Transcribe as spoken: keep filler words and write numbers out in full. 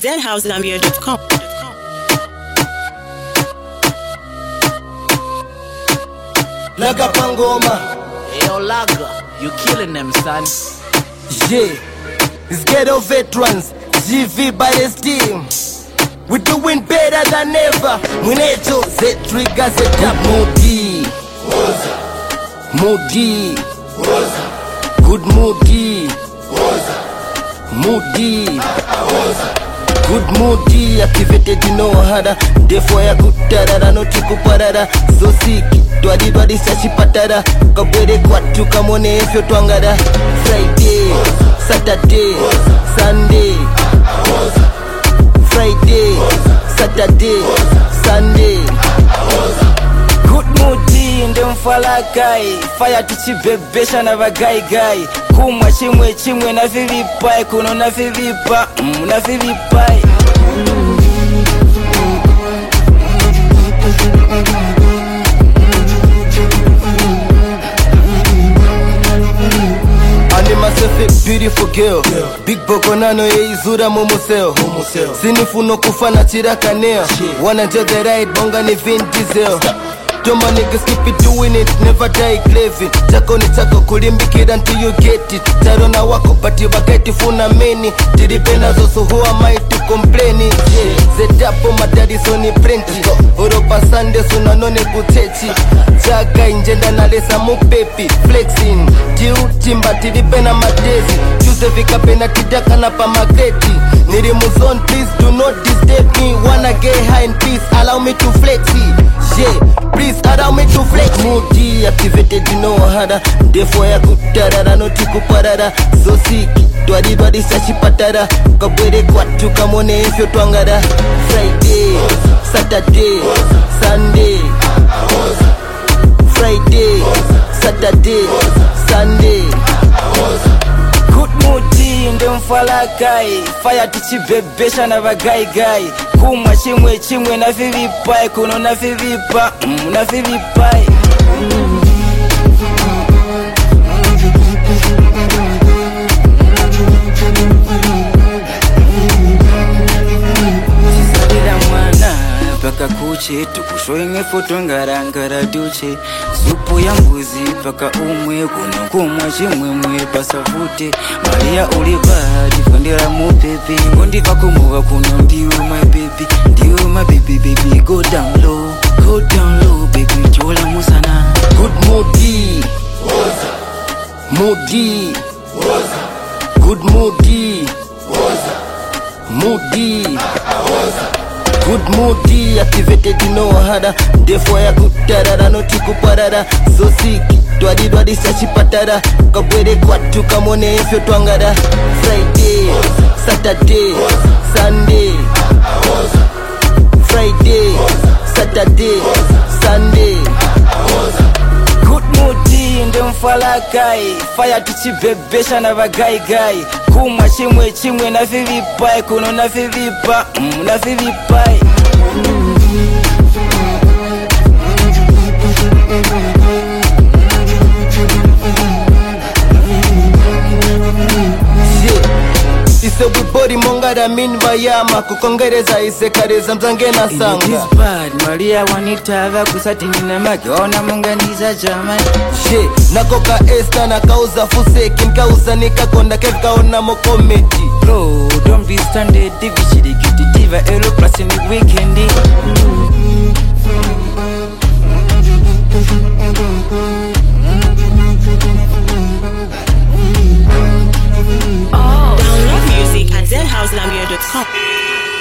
z house gambia dot com. Laga Pangoma. Yo, Laga, you killing them, son. Yeah, it's ghetto veterans, G V by his team. We doing better than ever. Mwinecho, Z-Trigger, Z-Tap. Moody, Moody, good Moody, Moody, good Moody. Activated you know hada. Defo ya kutarara no tikuparara. So siki, twadi twadi sashi patara. Kabwede kwa tu kamone efyo twangada. Friday, Saturday, Sunday, Friday, Saturday, Sunday. Good moodi ndemfala guy. Fire tichibebesha na bagai guy. Kumwa chimwe chimwe na vilipai. Kuno na vilipa, mm, na vilipai. Myself a beautiful girl, yeah. Big bokonano ye izura mumuseo. Sinifuno kufana chirakanea. Wanna enjoy the ride, bonga ni Vin Diesel. Don't my niggas keep it doing it, never die claving. Chako ni chako kulimbikira until you get it. Tarona wako but you bageti funa many. Tiripena zoso who am I to complain it. Yeah, Z-Tap on my daddy so ni plenty. Oropa Sunday so na none kutechi. Jaga injenda na lesa mupepi. Flexing, jiu timba tiripena madezi. Tuesday vika pena tidaka na pa magreti. Niri muzon please do not disturb me. Wanna get high in peace, allow me to flex it. Yeah, please allow me to flex. Moody activated you know hada. Defo ya kutarara no tikuparara. So siki, twadi twadi sashi patara. Kabwede kwa tu kamone efyo twangada. Friday, Saturday, Sunday, Friday, Saturday, Sunday. Good moodi ndemfala guy. Fire tichibebesha na bagai guy. Kumwa chimwe chimwe na vilipai. Kuno na vilipa, mm, na vilipai. Paka kuche tukushoinge foto ngarangara duche. Supu ya mbuzi paka umwe kuno kumwa chimwe mwe pasavute. Maria ulibadi fandira mupepe. Kondi vakumuwa kuno ndiwe my baby. Ndiwe my baby baby. Go down low, go down low baby. Chola musana. Good moody, moody, good moody, moody. Good moody activated you know hada. Defo ya kutarara no tikuparara. So siki, twadi twadi sashi patara. Kabwede kwa tu kamone efyo twangada. Friday, Saturday, Sunday, Friday, Saturday, Sunday. Good moody ndemfala guy. Fire tichibebesha na bagai guy. Kumwa chimwe chimwe na vilipai. Kuno na vilipa, mm, na vilipai. Ise wibori mongara min vayama. Kukongereza ise kareza mzangena sanga. This bad, Maria wanitava kusati nina maki. Ona munganiza jamani. She, nakoka esta na kauza fuseki. Nkauza nikakonda kevikaona mokometi. Bro, don't be standard. Divichidi kititiva ero plus in the weekend. Download music at z house gambia dot com.